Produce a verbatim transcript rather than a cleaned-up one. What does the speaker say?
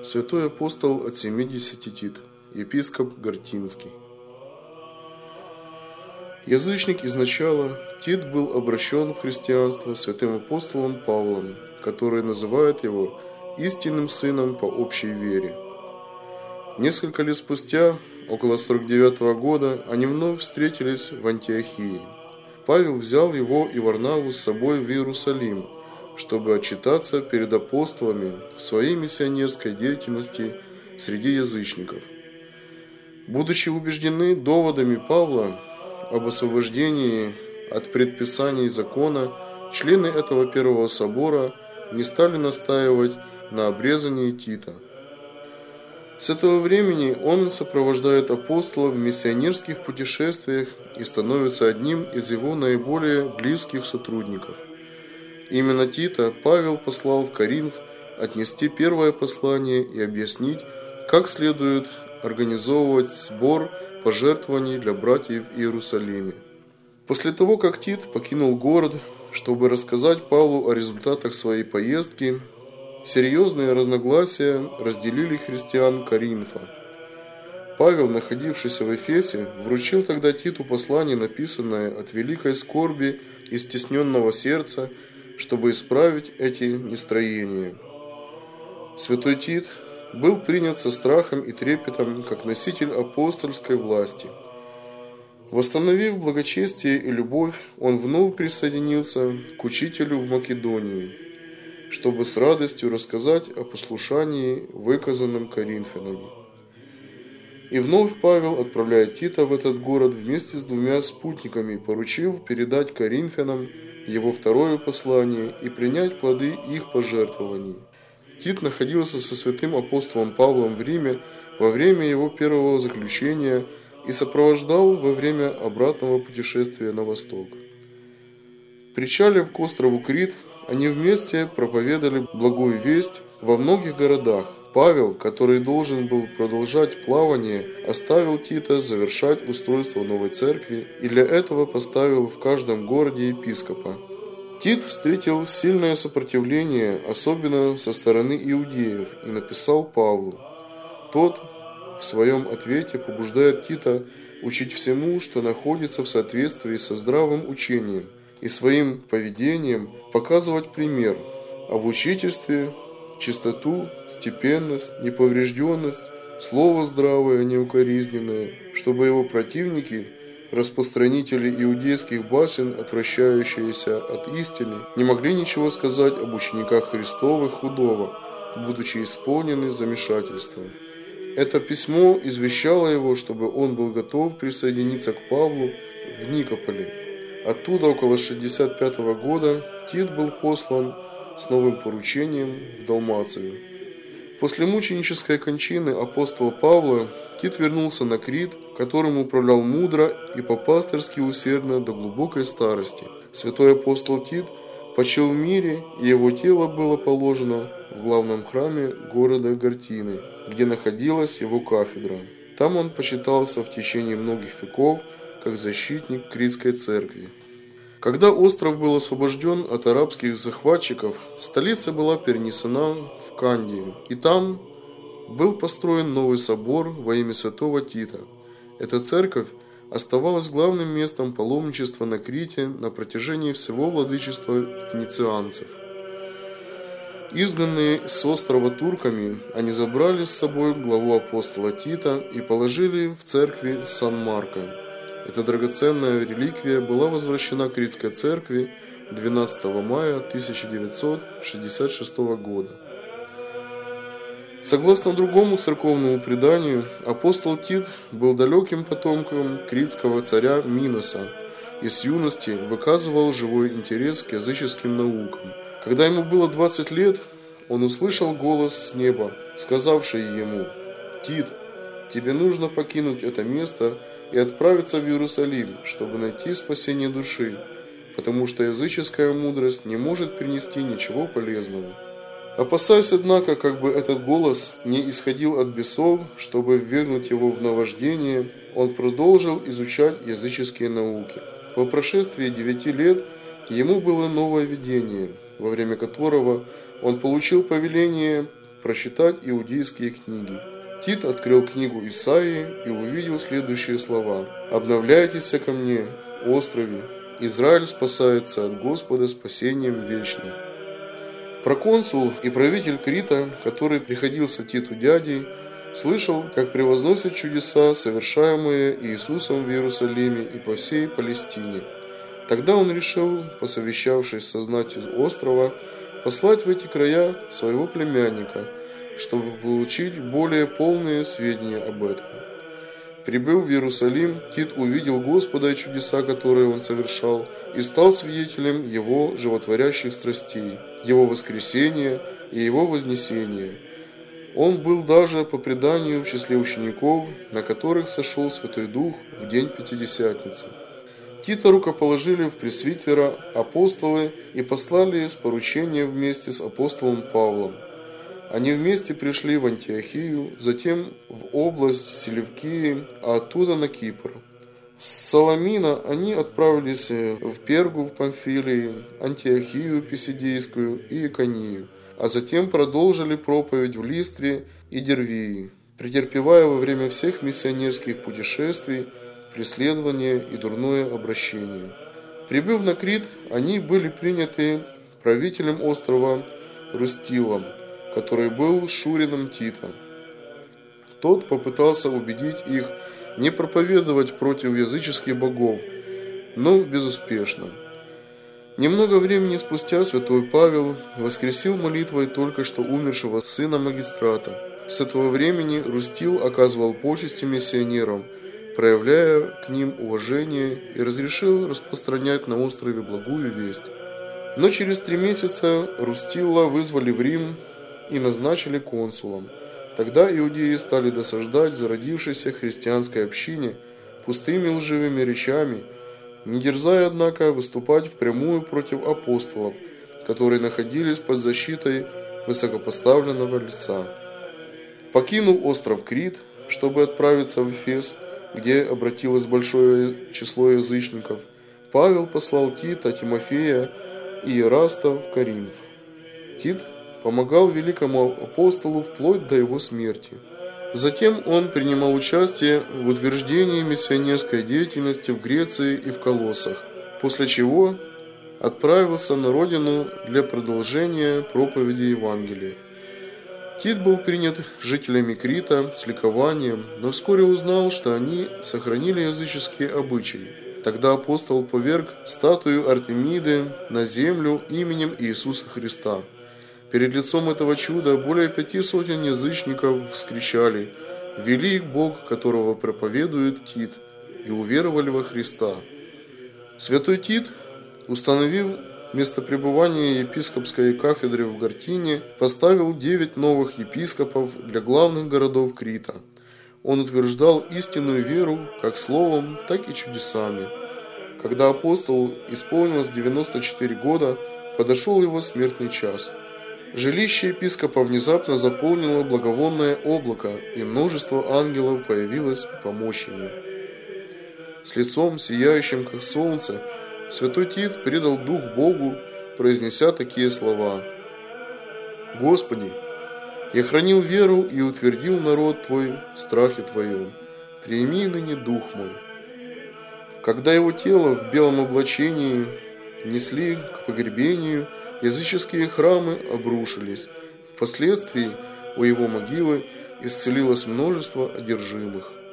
святой апостол от семидесяти Тит, епископ Гортинский. Язычник изначала, Тит был обращен в христианство святым апостолом Павлом, который называет его истинным сыном по общей вере. Несколько лет спустя, около сорок девятого года, они вновь встретились в Антиохии. Павел взял его и Варнаву с собой в Иерусалим, чтобы отчитаться перед апостолами в своей миссионерской деятельности среди язычников. Будучи убеждены доводами Павла об освобождении от предписаний закона, члены этого первого собора не стали настаивать на обрезании Тита. С этого времени он сопровождает апостола в миссионерских путешествиях и становится одним из его наиболее близких сотрудников. Именно Тита Павел послал в Коринф отнести первое послание и объяснить, как следует организовывать сбор пожертвований для братьев в Иерусалиме. После того, как Тит покинул город, чтобы рассказать Павлу о результатах своей поездки, серьезные разногласия разделили христиан Коринфа. Павел, находившийся в Эфесе, вручил тогда Титу послание, написанное от великой скорби и стесненного сердца, чтобы исправить эти нестроения. Святой Тит был принят со страхом и трепетом как носитель апостольской власти. Восстановив благочестие и любовь, он вновь присоединился к учителю в Македонии, чтобы с радостью рассказать о послушании, выказанном коринфянами. И вновь Павел отправляет Тита в этот город вместе с двумя спутниками, поручив передать коринфянам его второе послание и принять плоды их пожертвований. Тит находился со святым апостолом Павлом в Риме во время его первого заключения и сопровождал во время обратного путешествия на восток. Причалив к острову Крит, они вместе проповедовали благую весть во многих городах. Павел, который должен был продолжать плавание, оставил Тита завершать устройство новой церкви и для этого поставил в каждом городе епископа. Тит встретил сильное сопротивление, особенно со стороны иудеев, и написал Павлу. Тот в своем ответе побуждает Тита учить всему, что находится в соответствии со здравым учением, и своим поведением показывать пример, а в учительстве чистоту, степенность, неповрежденность, слово здравое, неукоризненное, чтобы его противники, распространители иудейских басен, отвращающиеся от истины, не могли ничего сказать об учениках Христовых худого, будучи исполнены замешательством. Это письмо извещало его, чтобы он был готов присоединиться к Павлу в Никополе. Оттуда около шестьдесят пятого года Тит был послан с новым поручением в Далмацию. После мученической кончины апостола Павла Тит вернулся на Крит, которым управлял мудро и по-пастырски усердно до глубокой старости. Святой апостол Тит почил в мире, и его тело было положено в главном храме города Гортины, где находилась его кафедра. Там он почитался в течение многих веков как защитник Критской церкви. Когда остров был освобожден от арабских захватчиков, столица была перенесена в Кандию, и там был построен новый собор во имя святого Тита. Эта церковь оставалась главным местом паломничества на Крите на протяжении всего владычества венецианцев. Изгнанные с острова турками, они забрали с собой главу апостола Тита и положили в церкви Сан-Марко. Эта драгоценная реликвия была возвращена Критской церкви двенадцатого мая тысяча девятьсот шестьдесят шестого года. Согласно другому церковному преданию, апостол Тит был далеким потомком критского царя Миноса и с юности выказывал живой интерес к языческим наукам. Когда ему было двадцать лет, он услышал голос с неба, сказавший ему: «Тит, тебе нужно покинуть это место и отправиться в Иерусалим, чтобы найти спасение души, потому что языческая мудрость не может принести ничего полезного». Опасаясь, однако, как бы этот голос не исходил от бесов, чтобы ввергнуть его в наваждение, он продолжил изучать языческие науки. По прошествии девяти лет ему было новое видение, во время которого он получил повеление прочитать иудейские книги. Тит открыл книгу Исаии и увидел следующие слова: «Обновляйтесь ко мне, острове, Израиль спасается от Господа спасением вечным». Проконсул и правитель Крита, который приходился Титу дядей, слышал, как превозносят чудеса, совершаемые Иисусом в Иерусалиме и по всей Палестине. Тогда он решил, посовещавшись со знатью острова, послать в эти края своего племянника, чтобы получить более полные сведения об этом. Прибыв в Иерусалим, Тит увидел Господа и чудеса, которые он совершал, и стал свидетелем его животворящих страстей, его воскресения и его вознесения. Он был даже, по преданию, в числе учеников, на которых сошел Святой Дух в день Пятидесятницы. Тита рукоположили в пресвитера апостолы и послали с поручением вместе с апостолом Павлом. Они вместе пришли в Антиохию, затем в область Селевкии, а оттуда на Кипр. С Саламина они отправились в Пергу в Памфилии, Антиохию Писидийскую и Иконию, а затем продолжили проповедь в Листре и Дервии, претерпевая во время всех миссионерских путешествий преследование и дурное обращение. Прибыв на Крит, они были приняты правителем острова Рустилом, который был шурином Тита. Тот попытался убедить их не проповедовать против языческих богов, но безуспешно. Немного времени спустя святой Павел воскресил молитвой только что умершего сына магистрата. С этого времени Рустил оказывал почести миссионерам, проявляя к ним уважение, и разрешил распространять на острове благую весть. Но через три месяца Рустила вызвали в Рим и назначили консулом. Тогда иудеи стали досаждать зародившейся христианской общине пустыми лживыми речами, не дерзая, однако, выступать впрямую против апостолов, которые находились под защитой высокопоставленного лица. Покинув остров Крит, чтобы отправиться в Эфес, где обратилось большое число язычников, Павел послал Тита, Тимофея и Ираста в Коринф. Тит помогал великому апостолу вплоть до его смерти. Затем он принимал участие в утверждении миссионерской деятельности в Греции и в Колоссах, после чего отправился на родину для продолжения проповеди Евангелия. Тит был принят жителями Крита с ликованием, но вскоре узнал, что они сохранили языческие обычаи. Тогда апостол поверг статую Артемиды на землю именем Иисуса Христа. Перед лицом этого чуда более пяти сотен язычников вскричали: «Велик Бог, которого проповедует Тит», и уверовали во Христа. Святой Тит, установив место пребывания епископской кафедры в Гартине, поставил девять новых епископов для главных городов Крита. Он утверждал истинную веру как словом, так и чудесами. Когда апостолу исполнилось девяносто четыре года, подошел его смертный час. Жилище епископа внезапно заполнило благовонное облако, и множество ангелов появилось помочь ему. С лицом, сияющим как солнце, святой Тит предал дух Богу, произнеся такие слова: «Господи, я хранил веру и утвердил народ Твой в страхе Твоем. Прими ныне дух мой». Когда его тело в белом облачении несли к погребению, языческие храмы обрушились. Впоследствии у его могилы исцелилось множество одержимых.